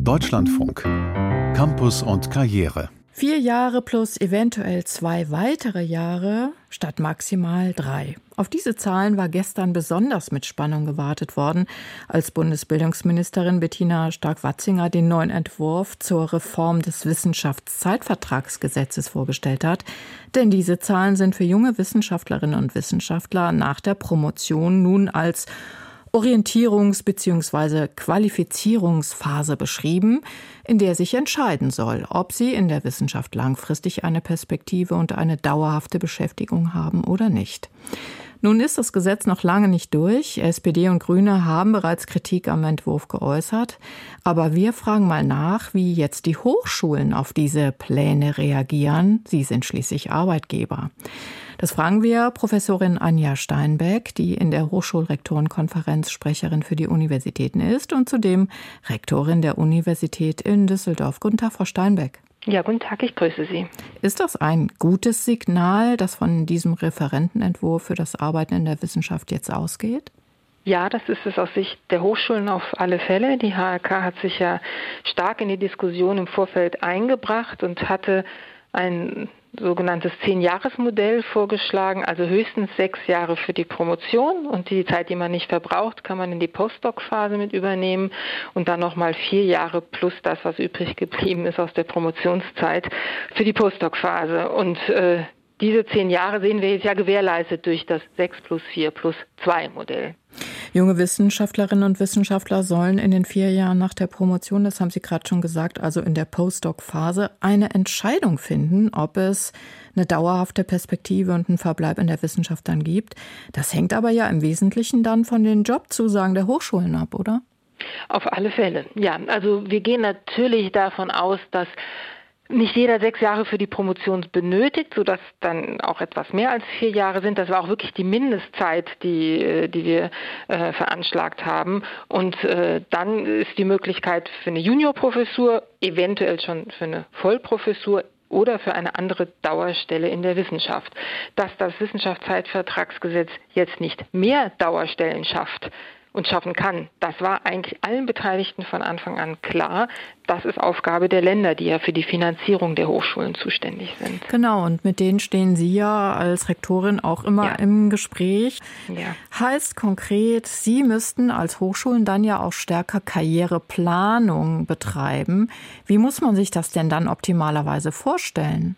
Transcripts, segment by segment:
Deutschlandfunk. Campus und Karriere. 4 Jahre plus eventuell 2 weitere Jahre statt maximal 3. Auf diese Zahlen war gestern besonders mit Spannung gewartet worden, als Bundesbildungsministerin Bettina Stark-Watzinger den neuen Entwurf zur Reform des Wissenschaftszeitvertragsgesetzes vorgestellt hat. Denn diese Zahlen sind für junge Wissenschaftlerinnen und Wissenschaftler nach der Promotion nun als Orientierungs- bzw. Qualifizierungsphase beschrieben, in der sich entscheiden soll, ob sie in der Wissenschaft langfristig eine Perspektive und eine dauerhafte Beschäftigung haben oder nicht. Nun ist das Gesetz noch lange nicht durch. SPD und Grüne haben bereits Kritik am Entwurf geäußert. Aber wir fragen mal nach, wie jetzt die Hochschulen auf diese Pläne reagieren. Sie sind schließlich Arbeitgeber. Das fragen wir Professorin Anja Steinbeck, die in der Hochschulrektorenkonferenz Sprecherin für die Universitäten ist und zudem Rektorin der Universität in Düsseldorf. Guten Tag, Frau Steinbeck. Ja, guten Tag, ich grüße Sie. Ist das ein gutes Signal, das von diesem Referentenentwurf für das Arbeiten in der Wissenschaft jetzt ausgeht? Ja, das ist es aus Sicht der Hochschulen auf alle Fälle. Die HRK hat sich ja stark in die Diskussion im Vorfeld eingebracht und hatte ein sogenanntes 10-Jahres-Modell vorgeschlagen, also höchstens 6 Jahre für die Promotion und die Zeit, die man nicht verbraucht, kann man in die Postdoc-Phase mit übernehmen und dann nochmal 4 Jahre plus das, was übrig geblieben ist aus der Promotionszeit für die Postdoc-Phase. Und diese 10 Jahre sehen wir jetzt ja gewährleistet durch das 6 plus 4 plus 2 Modell. Junge Wissenschaftlerinnen und Wissenschaftler sollen in den 4 Jahren nach der Promotion, das haben Sie gerade schon gesagt, also in der Postdoc-Phase, eine Entscheidung finden, ob es eine dauerhafte Perspektive und einen Verbleib in der Wissenschaft dann gibt. Das hängt aber ja im Wesentlichen dann von den Jobzusagen der Hochschulen ab, oder? Auf alle Fälle, ja. Also wir gehen natürlich davon aus, dass nicht jeder 6 Jahre für die Promotion benötigt, sodass dann auch etwas mehr als 4 Jahre sind. Das war auch wirklich die Mindestzeit, die wir veranschlagt haben. Und dann ist die Möglichkeit für eine Juniorprofessur, eventuell schon für eine Vollprofessur oder für eine andere Dauerstelle in der Wissenschaft. Dass das Wissenschaftszeitvertragsgesetz jetzt nicht mehr Dauerstellen schafft und schaffen kann. Das war eigentlich allen Beteiligten von Anfang an klar. Das ist Aufgabe der Länder, die ja für die Finanzierung der Hochschulen zuständig sind. Genau, und mit denen stehen Sie ja als Rektorin auch immer im Gespräch. Ja. Heißt konkret, Sie müssten als Hochschulen dann ja auch stärker Karriereplanung betreiben. Wie muss man sich das denn dann optimalerweise vorstellen?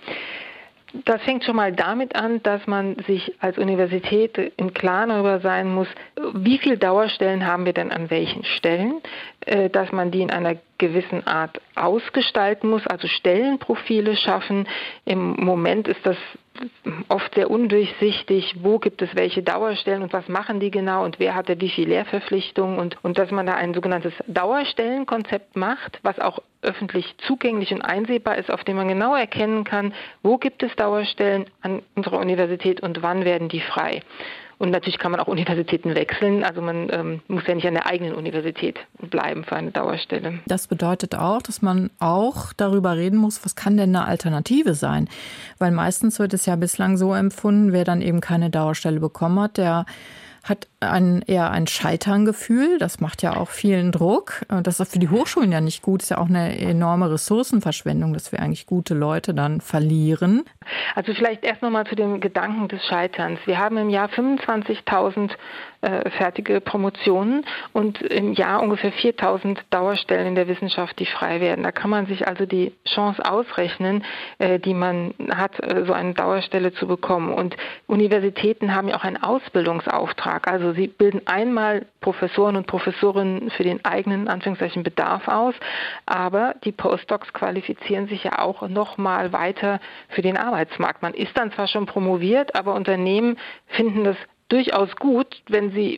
Das fängt schon mal damit an, dass man sich als Universität im Klaren darüber sein muss, wie viele Dauerstellen haben wir denn an welchen Stellen, dass man die in einer gewissen Art ausgestalten muss, also Stellenprofile schaffen. Im Moment ist das oft sehr undurchsichtig, wo gibt es welche Dauerstellen und was machen die genau und wer hat da wie viel Lehrverpflichtungen und dass man da ein sogenanntes Dauerstellenkonzept macht, was auch öffentlich zugänglich und einsehbar ist, auf dem man genau erkennen kann, wo gibt es Dauerstellen an unserer Universität und wann werden die frei. Und natürlich kann man auch Universitäten wechseln. Also man muss ja nicht an der eigenen Universität bleiben für eine Dauerstelle. Das bedeutet auch, dass man auch darüber reden muss, was kann denn eine Alternative sein? Weil meistens wird es ja bislang so empfunden, wer dann eben keine Dauerstelle bekommen hat, der hat eher ein Scheiterngefühl. Das macht ja auch vielen Druck. Das ist für die Hochschulen ja nicht gut. Das ist ja auch eine enorme Ressourcenverschwendung, dass wir eigentlich gute Leute dann verlieren. Also vielleicht erst nochmal zu dem Gedanken des Scheiterns. Wir haben im Jahr 25.000 fertige Promotionen und im Jahr ungefähr 4.000 Dauerstellen in der Wissenschaft, die frei werden. Da kann man sich also die Chance ausrechnen, die man hat, so eine Dauerstelle zu bekommen. Und Universitäten haben ja auch einen Ausbildungsauftrag. Also sie bilden einmal Professoren und Professorinnen für den eigenen, Anführungszeichen, Bedarf aus, aber die Postdocs qualifizieren sich ja auch nochmal weiter für den Arbeitsmarkt. Man ist dann zwar schon promoviert, aber Unternehmen finden das durchaus gut, wenn sie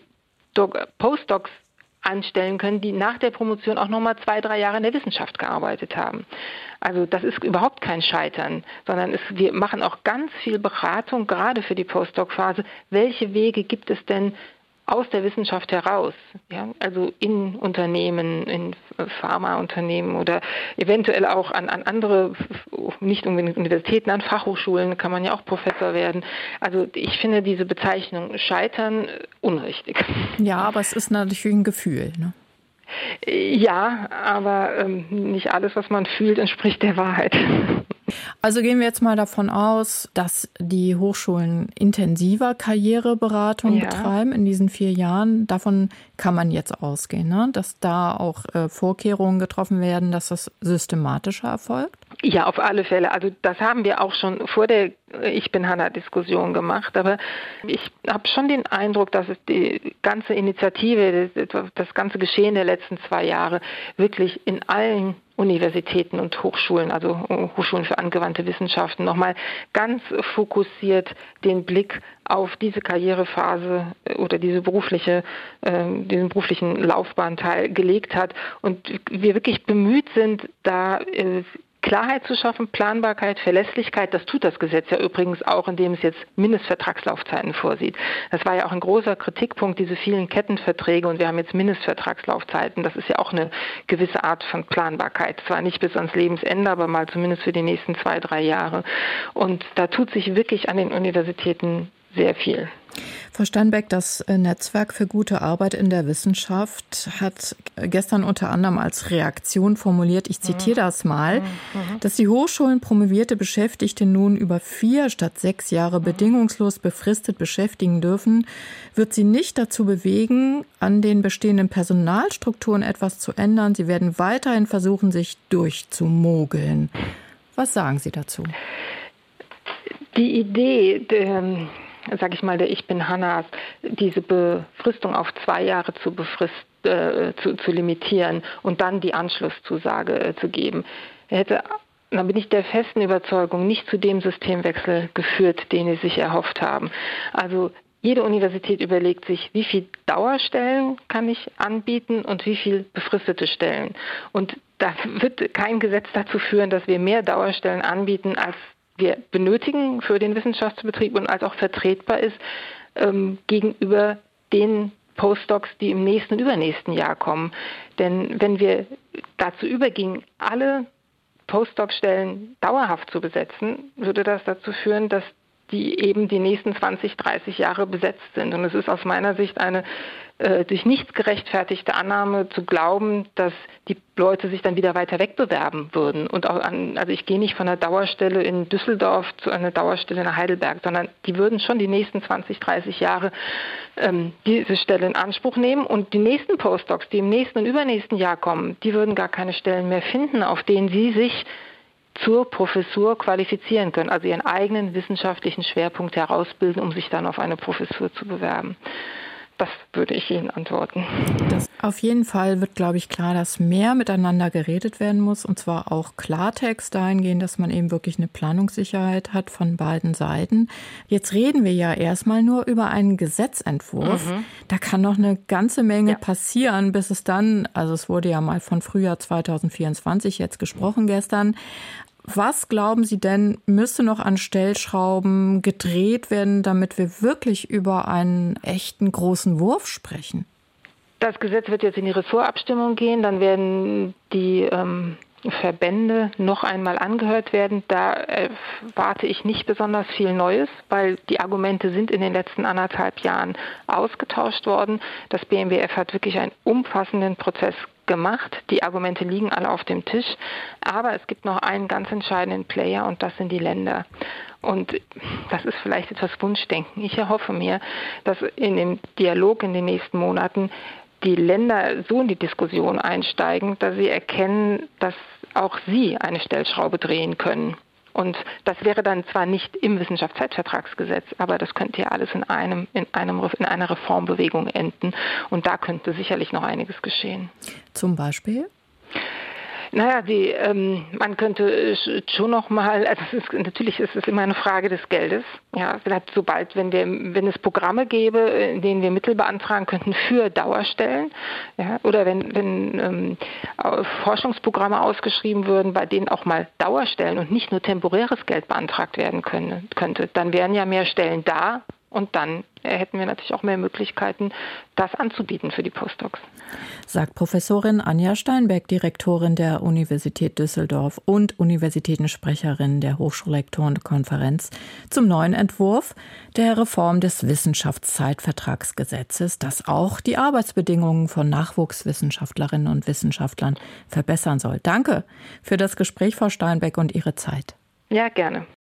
Postdocs anstellen können, die nach der Promotion auch nochmal 2-3 Jahre in der Wissenschaft gearbeitet haben. Also das ist überhaupt kein Scheitern, sondern wir machen auch ganz viel Beratung, gerade für die Postdoc-Phase. Welche Wege gibt es denn aus der Wissenschaft heraus, ja, also in Unternehmen, in Pharmaunternehmen oder eventuell auch an andere, nicht unbedingt Universitäten, an Fachhochschulen kann man ja auch Professor werden. Also ich finde diese Bezeichnung Scheitern unrichtig. Ja, aber es ist natürlich ein Gefühl, ne? Ja, aber nicht alles, was man fühlt, entspricht der Wahrheit. Also gehen wir jetzt mal davon aus, dass die Hochschulen intensiver Karriereberatung betreiben in diesen 4 Jahren. Davon kann man jetzt ausgehen, ne? Dass da auch Vorkehrungen getroffen werden, dass das systematischer erfolgt? Ja, auf alle Fälle. Also das haben wir auch schon vor der Ich bin Hanna-Diskussion gemacht. Aber ich habe schon den Eindruck, dass es die ganze Initiative, das ganze Geschehen der letzten 2 Jahre wirklich in allen Universitäten und Hochschulen, also Hochschulen für angewandte Wissenschaften, nochmal ganz fokussiert den Blick auf diese Karrierephase oder diesen beruflichen Laufbahnteil gelegt hat und wir wirklich bemüht sind, da Klarheit zu schaffen, Planbarkeit, Verlässlichkeit. Das tut das Gesetz ja übrigens auch, indem es jetzt Mindestvertragslaufzeiten vorsieht. Das war ja auch ein großer Kritikpunkt, diese vielen Kettenverträge, und wir haben jetzt Mindestvertragslaufzeiten. Das ist ja auch eine gewisse Art von Planbarkeit. Zwar nicht bis ans Lebensende, aber mal zumindest für die nächsten 2-3 Jahre. Und da tut sich wirklich an den Universitäten sehr viel. Frau Steinbeck, das Netzwerk für gute Arbeit in der Wissenschaft hat gestern unter anderem als Reaktion formuliert, ich zitiere das mal, dass die Hochschulen promovierte Beschäftigte nun über 4 statt 6 Jahre bedingungslos befristet beschäftigen dürfen, wird sie nicht dazu bewegen, an den bestehenden Personalstrukturen etwas zu ändern. Sie werden weiterhin versuchen, sich durchzumogeln. Was sagen Sie dazu? Die Idee der Ich bin Hannas, diese Befristung auf 2 Jahre zu limitieren und dann die Anschlusszusage zu geben, da bin ich der festen Überzeugung, nicht zu dem Systemwechsel geführt, den sie sich erhofft haben. Also jede Universität überlegt sich, wie viel Dauerstellen kann ich anbieten und wie viel befristete Stellen. Und da wird kein Gesetz dazu führen, dass wir mehr Dauerstellen anbieten, als wir benötigen für den Wissenschaftsbetrieb und als auch vertretbar ist gegenüber den Postdocs, die im nächsten und übernächsten Jahr kommen. Denn wenn wir dazu übergingen, alle Postdoc-Stellen dauerhaft zu besetzen, würde das dazu führen, dass die eben die nächsten 20, 30 Jahre besetzt sind. Und es ist aus meiner Sicht eine durch nichts gerechtfertigte Annahme zu glauben, dass die Leute sich dann wieder weiter wegbewerben würden. Und auch also ich gehe nicht von einer Dauerstelle in Düsseldorf zu einer Dauerstelle in Heidelberg, sondern die würden schon die nächsten 20, 30 Jahre diese Stelle in Anspruch nehmen. Und die nächsten Postdocs, die im nächsten und übernächsten Jahr kommen, die würden gar keine Stellen mehr finden, auf denen sie sich zur Professur qualifizieren können, also ihren eigenen wissenschaftlichen Schwerpunkt herausbilden, um sich dann auf eine Professur zu bewerben. Das würde ich Ihnen antworten. Auf jeden Fall wird, glaube ich, klar, dass mehr miteinander geredet werden muss, und zwar auch Klartext dahingehend, dass man eben wirklich eine Planungssicherheit hat von beiden Seiten. Jetzt reden wir ja erstmal nur über einen Gesetzentwurf. Da kann noch eine ganze Menge passieren, bis es dann, also es wurde ja mal von Frühjahr 2024 jetzt gesprochen gestern. Was glauben Sie denn, müsste noch an Stellschrauben gedreht werden, damit wir wirklich über einen echten großen Wurf sprechen? Das Gesetz wird jetzt in die Ressortabstimmung gehen, dann werden die Verbände noch einmal angehört werden. Da erwarte ich nicht besonders viel Neues, weil die Argumente sind in den letzten 1,5 Jahren ausgetauscht worden. Das BMWF hat wirklich einen umfassenden Prozess gemacht. Die Argumente liegen alle auf dem Tisch. Aber es gibt noch einen ganz entscheidenden Player, und das sind die Länder. Und das ist vielleicht etwas Wunschdenken. Ich erhoffe mir, dass in dem Dialog in den nächsten Monaten die Länder so in die Diskussion einsteigen, dass sie erkennen, dass auch sie eine Stellschraube drehen können. Und das wäre dann zwar nicht im Wissenschaftszeitvertragsgesetz, aber das könnte ja alles in einer Reformbewegung enden. Und da könnte sicherlich noch einiges geschehen. Zum Beispiel? Naja, man könnte schon noch mal, also natürlich ist es immer eine Frage des Geldes. Ja, vielleicht sobald, wenn es Programme gäbe, in denen wir Mittel beantragen könnten für Dauerstellen, ja, oder wenn Forschungsprogramme ausgeschrieben würden, bei denen auch mal Dauerstellen und nicht nur temporäres Geld beantragt werden könnte, dann wären ja mehr Stellen da. Und dann hätten wir natürlich auch mehr Möglichkeiten, das anzubieten für die Postdocs. Sagt Professorin Anja Steinbeck, Direktorin der Universität Düsseldorf und Universitätensprecherin der Hochschulrektorenkonferenz zum neuen Entwurf der Reform des Wissenschaftszeitvertragsgesetzes, das auch die Arbeitsbedingungen von Nachwuchswissenschaftlerinnen und Wissenschaftlern verbessern soll. Danke für das Gespräch, Frau Steinbeck, und Ihre Zeit. Ja, gerne.